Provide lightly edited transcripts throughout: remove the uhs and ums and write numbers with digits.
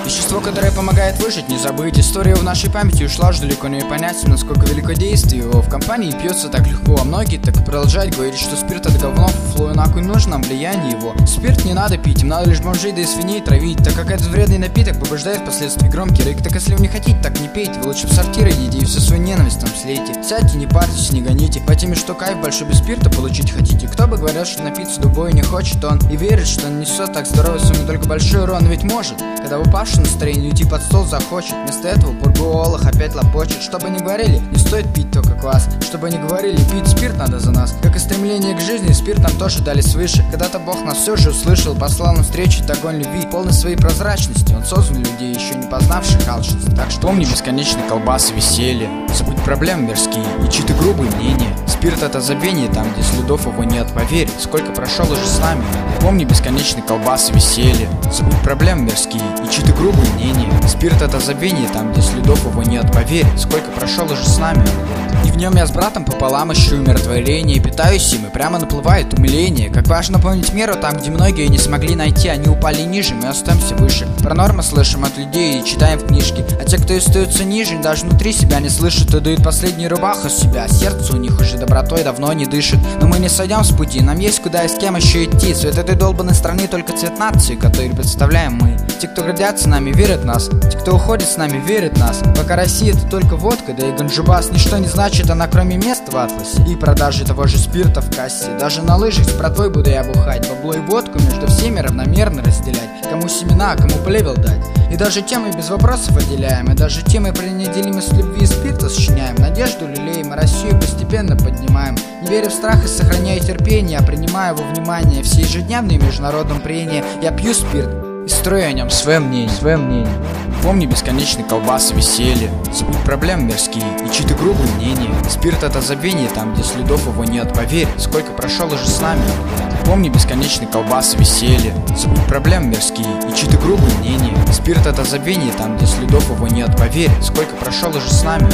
Вещество, которое помогает выжить, не забыть. История в нашей памяти ушла, уж далеко не понять, насколько велико действие его. В компании пьется так легко, а многие так и продолжают говорить, что спирт это говно. Флою нахуй нужно влияние его. Спирт не надо пить, им надо лишь бомжей да и свиней травить, так как этот вредный напиток побуждает впоследствии громкий рык. Так если вы не хотите, так не пейте, вы лучше в сортир идите и всю свою ненависть там слейте. Сядьте, не парьтесь, не гоните, по теме, что кайф большой без спирта получить хотите. Кто бы говорил, что напиться до боя не хочет он, и верит, что он несет так здоровой сумме только большой урон, ведь может, когда в упавшем настроении уйти под стол захочет. Вместо этого бургуолах опять лопочет. Чтобы не говорили, не стоит пить только квас. Чтобы не говорили, пить спирт надо за нас. Как и стремление к жизни, спирт нам тоже дали свыше. Когда-то Бог нас все же услышал, послал нам встречу огонь любви, полной своей прозрачности. Он создал людей, еще не познавших алчность. Так что помни бесконечный колбасы веселья, забудь проблемы мирские и чьи-то грубые мнения. Спирт это забвение там, где следов его нет. Поверь, сколько прошел уже с нами. Помни бесконечный колбасы веселья, забудь проблемы мирские и чьи-то грубые мнения. Спирт это забвение там, где следов его нет. Поверь, сколько прошел уже с нами. И в нем я с братом пополам ищу умиротворение, питаюсь им, и прямо наплывает умиление. Как важно помнить меру там, где многие не смогли найти. Они упали ниже, мы остаемся выше. Про нормы слышим от людей и читаем в книжке. А те, кто остаются ниже, даже внутри себя не слышат и дают последний рубаху с себя. Сердце у них уже добротой давно не дышит. Но мы не сойдем с пути, нам есть куда и с кем еще идти. Цвет этой долбанной страны только цвет нации, который представляем мы. Те, кто гордятся нами, верят в нас. Те, кто уходит с нами, верят в нас. Пока Россия это только водка, да и ганджубас ничто не значит, она кроме мест в атласе и продажи того же спирта в кассе. Даже на лыжах с братвой буду я бухать, бабло и водку между всеми равномерно разделять. Кому семена, а кому плевел дать. И даже темы без вопросов отделяем, и даже темы про неделимость любви и спирта сочиняем. Надежду лелеем, а Россию постепенно поднимаем. Не веря в страх и сохраняя терпение, а принимая во внимание все ежедневные международные прения. Я пью спирт и строю о нем свое мнение. Помни бесконечный колбасы веселья, забудь проблемы мирские и чьи-то грубые мнения. Спирт это забвение там, где следов его нет. Поверь, сколько прошел уже с нами. Помни бесконечный колбасы веселья, забудь проблемы мирские и чьи-то грубые мнения. Спирт это забвение там, где следов его нет. Поверь, сколько прошел уже с нами.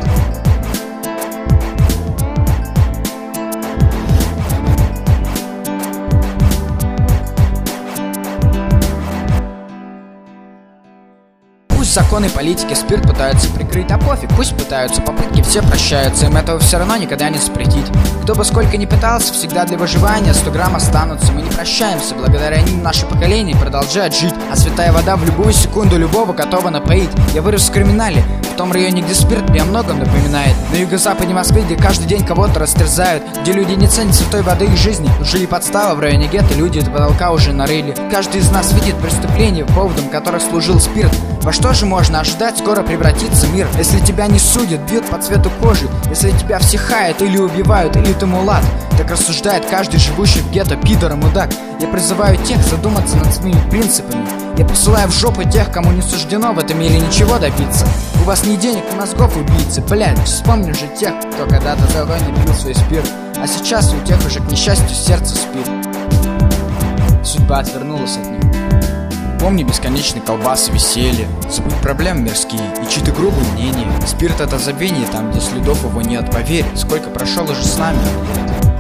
Законы политики спирт пытаются прикрыть, а пофиг, пусть пытаются, попытки все прощаются, им этого все равно никогда не запретить. Кто бы сколько ни пытался, всегда для выживания 100 грамм останутся. Мы не прощаемся, благодаря ним наше поколение продолжает жить. А святая вода в любую секунду любого готова напоить. Я вырос в криминале, в том районе, где спирт мне о многом напоминает. На юго-западе Москвы, где каждый день кого-то растерзают, где люди не ценят святой воды их жизни. Уже и подстава в районе гетто, люди до потолка уже нарыли. Каждый из нас видит преступления, поводом которых служил спирт. Во что же можно ожидать, скоро превратится мир, если тебя не судят, бьют по цвету кожи, если тебя все хаят или убивают, или ты мулат. Так рассуждает каждый живущий в гетто пидор и мудак. Я призываю тех задуматься над своими принципами. Я посылаю в жопу тех, кому не суждено в этом мире ничего добиться. У вас ни денег, ни мозгов, убийцы. Блядь, вспомни же тех, кто когда-то за войны пил свой спирт, а сейчас у тех уже, к несчастью, сердце спит. Судьба отвернулась от них. Помни бесконечный колбасы веселья, забудь проблемы мирские и чьи-то грубые мнения. Спирт это забвение там, где следов его нет. Поверь, сколько прошел уже с нами.